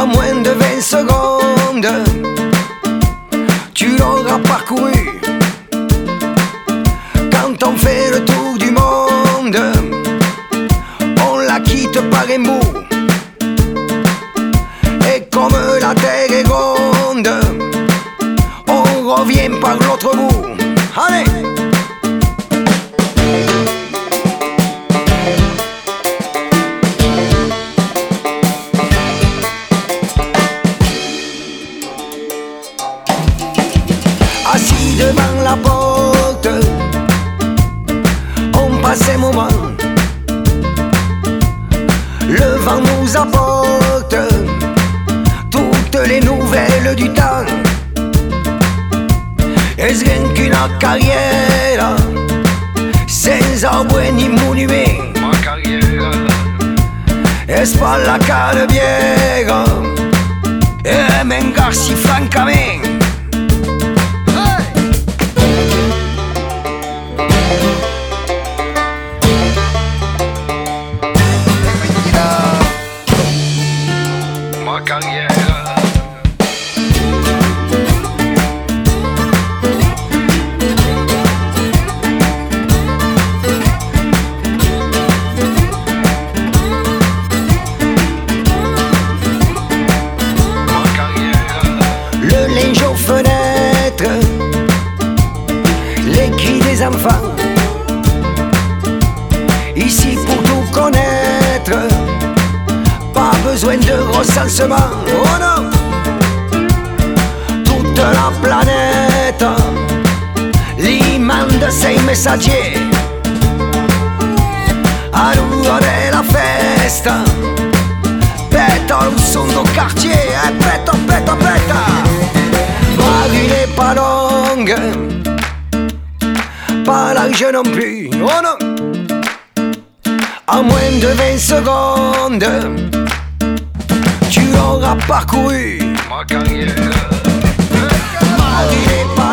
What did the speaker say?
à moins de 20 secondes, tu l'auras parcouru. Quand on fait le tour du monde, on la quitte par un bout. Et comme la terre est ronde, on revient par l'autre bout. Allez! Assis devant la porte, on passe un moment. Le vent nous apporte toutes les nouvelles du temps. Est-ce rien qu'une carrière sans arbre ni monument? Ma carrière, Est-ce pas la Canebière et même Garci francament? ma carrière. Le linge aux fenêtres, les cris des enfants. Ici pour tout connaître, pas besoin de recensement. Oh non! Toute la planète, l'immense de ces messagers. Allora della festa, peta un son au quartier, peta, peta, peta. Marie n'est pas longue, pas large non plus, oh non. En moins de 20 secondes, tu l'auras parcouru. Ma carrière. Marie n'est pas